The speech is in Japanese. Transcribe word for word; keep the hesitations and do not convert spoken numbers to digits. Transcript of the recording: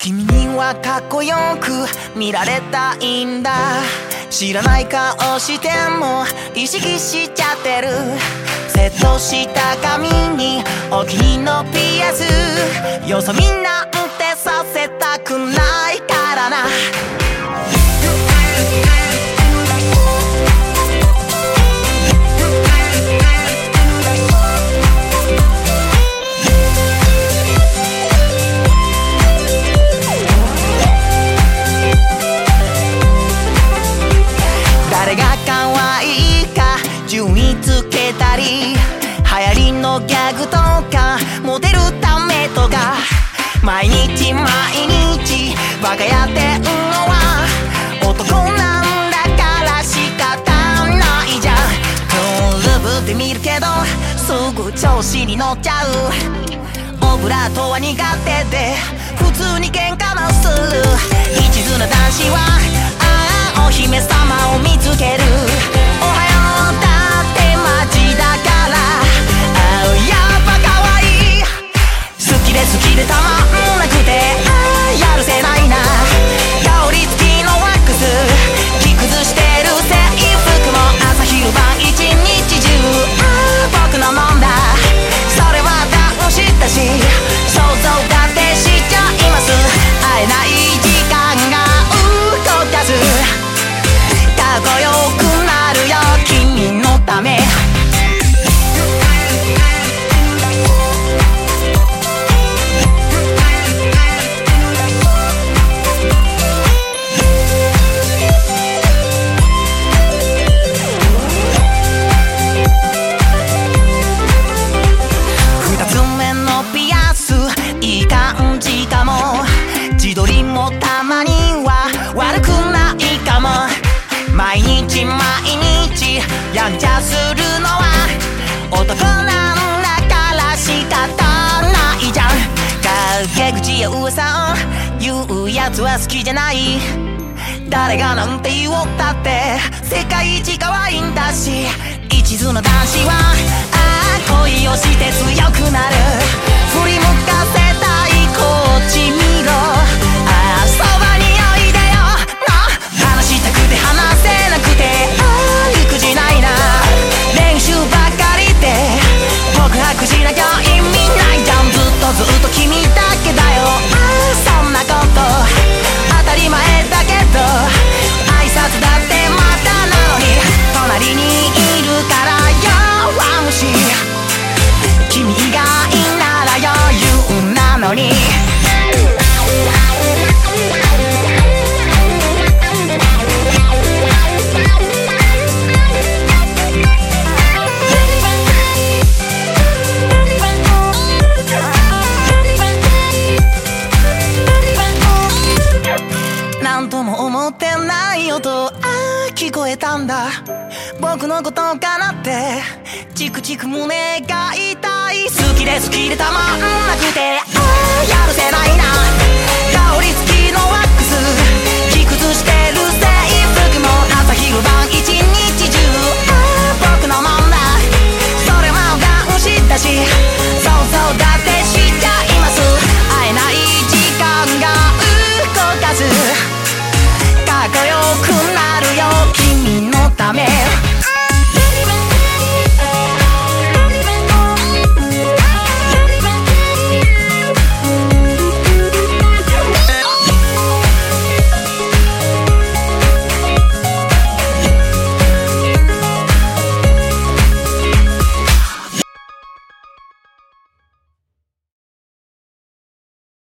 君にはかっこよく見られたいんだ。知らない顔しても意識しちゃってる。セットした髪にお気に入りの ピーエス、 よそ見なんてさせたくないからな。誰が可愛いか順位つけたり、流行りのギャグとかモテるためとか、毎日毎日バカやってんのは男なんだから仕方ないじゃん。クール部で見るけどすぐ調子に乗っちゃう。オブラートは苦手で普通に喧嘩もする。一途な男子はああお姫様を見つける。おはようだってマジだから、ああやっぱ可愛い。好きで好きでたまんなくて、ああやるせないな。香り付きのワックス着崩してる制服も朝昼晩一日中、ああ僕のもんだ。それは楽しったし想像だってしちゃいます。会えない時間が動かずかっこよくなるよ君のため。二つ目のピアスいい感じかも。自撮りもたまには悪くないかも。毎日毎日やんちゃするのは男なんだから仕方ないじゃん。陰口や噂を言うやつは好きじゃない。誰がなんて言おったって世界一可愛いんだし。一途な男子はああ恋をして強くなる。振り向かせたいこっち見ろ。ああそばにおいでよな。話したくて話せなくて、ああ理不尽ないな。練習ばっかりで告白しなきゃ意味ないじゃん。ずっとずっと君だけだよ。ああそんなこと当たり前だけど、挨拶だってまたなのに隣にいるから弱虫。君以外なら余裕なのに。なんとも思ってない音、ああ聞こえたんだ。僕のことかなってチクチク胸が痛い。好きで好きでたまんなくて、ああやるせない